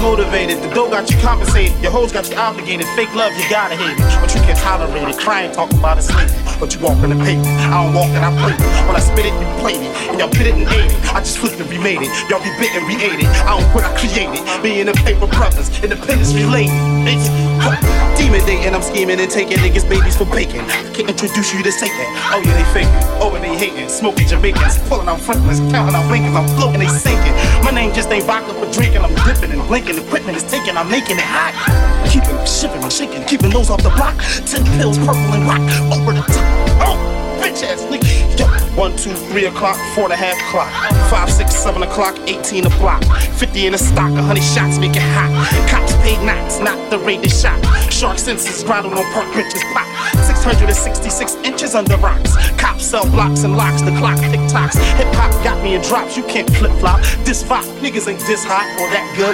motivated, the dough got you compensated, your hoes got you obligated. Fake love, you gotta hate it, but you can't tolerate it. Crying, talk about it, slave it, but you walk in the pavement. I don't walk it, I play it. When I spit it, you play it, and y'all bit it and ate it. I just flipped and remade it. Y'all be bit and re-ate it. I don't quit, I create it. Me and the paper brothers, independence related. It's demon dating, I'm scheming and taking niggas' babies for bacon. Can't introduce you to Satan. Oh yeah, they faking. Oh, and they hating. Smoking Jamaicans, pulling out Franklins, counting out bankers. I'm floating, they sinking. My name just ain't vodka for drinking. I'm dipping and blinking. Equipment is taking, I'm making it hot. Keeping, shipping, and shaking, keeping those off the block. 10 pills, purple and rock, over the top. Oh, bitch ass nigga. Yo, 1, 2, 3 o'clock, 4 1/2 o'clock, 5, 6, 7 o'clock, 18 a block, 50 in a stock, 100 shots make it hot. Cops paid knots, not the rated shot. Shark senses grottled on park benches pop. 666 inches under rocks. Cops sell blocks and locks. The clock tick tocks. Hip hop got me in drops. You can't flip flop. This vibe, niggas ain't this hot or that good.